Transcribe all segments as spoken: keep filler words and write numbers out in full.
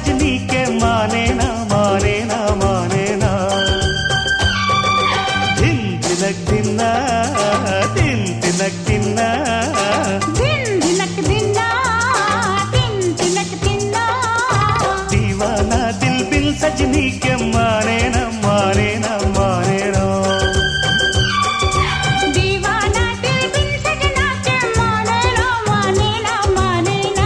सजनी के माने ना माने ना माने ना। धिन धिनक धिन्ना दिन तिनक दिन्ना दिन धिनक दिन्ना दिन तिनक दिन्ना। दीवाना दिल बिन सजनी के माने ना माने ना माने ना। दीवाना दिल बिन सजना के माने ना माने ना माने ना।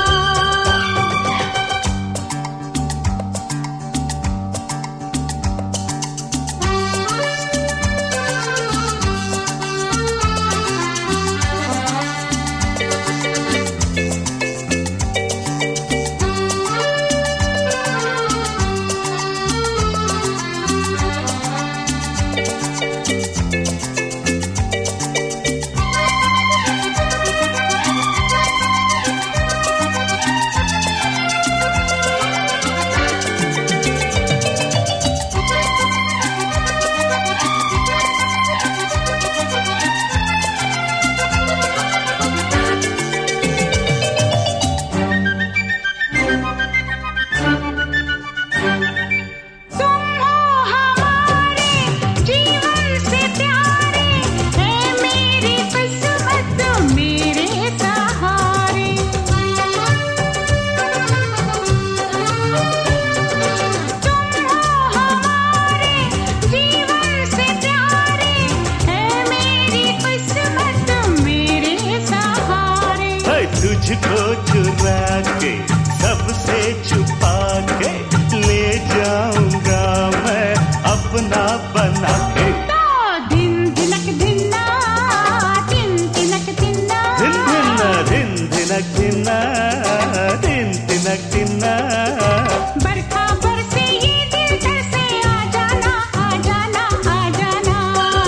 तुझको चुरा के सबसे छुपा के ले जाऊंगा मैं अपना बना के। तो दिन धिनक धिन्ना दिन तिनक दिन्ना। दिन धिन्ना दिन धिनक दिन्ना दिन तिनक दिन्ना। बरखा बरसे ये दिल घर से आ जाना आ जाना आ जाना।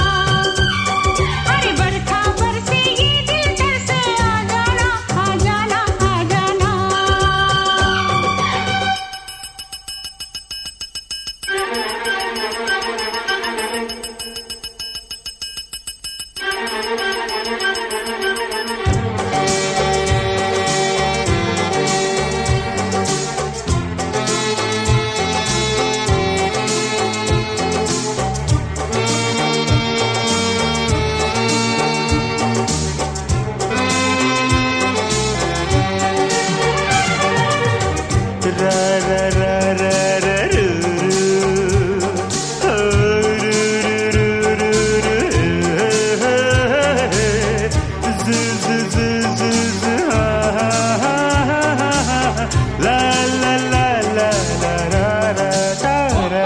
अरे बरखा बरसे ये दिल घर से आ जाना आ जाना आ जाना। रा रा रा रा रा रू रू। हो रू रू रू रू रू। ज़ ज़ ज़ ज़ ज़ हा हा हा हा हा। ला ला ला ला ला रा रा ता रा।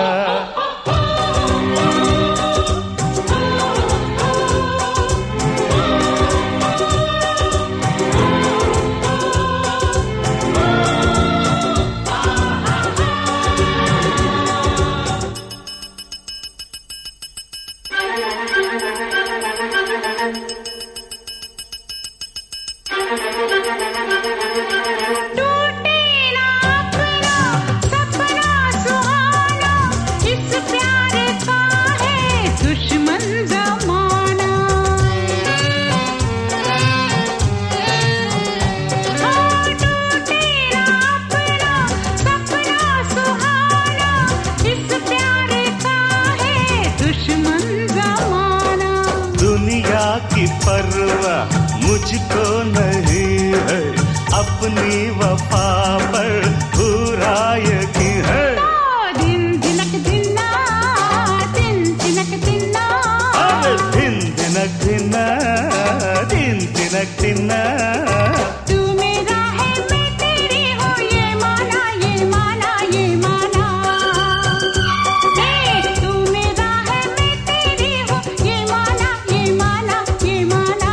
टूटे ना अपना सपना सुहाना, इस प्यार का है दुश्मन जमाना। हाँ, टूटे ना अपना सपना सुहाना, इस प्यार का है दुश्मन जमाना। दुनिया की परवाह मुझको नहीं है, अपनी वफा पर पूरा यकीन है। तो दिन धिनक दिन्ना दिन तिनक दिन्ना। अरे दिन तिनक दिन्ना दिन तिनक दिन्ना। तू मेरा है मैं तेरी हूँ ये माना ये माना ये माना। ए, तू मेरा है मैं तेरी हूँ ये माना ये माना ये माना।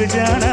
जाना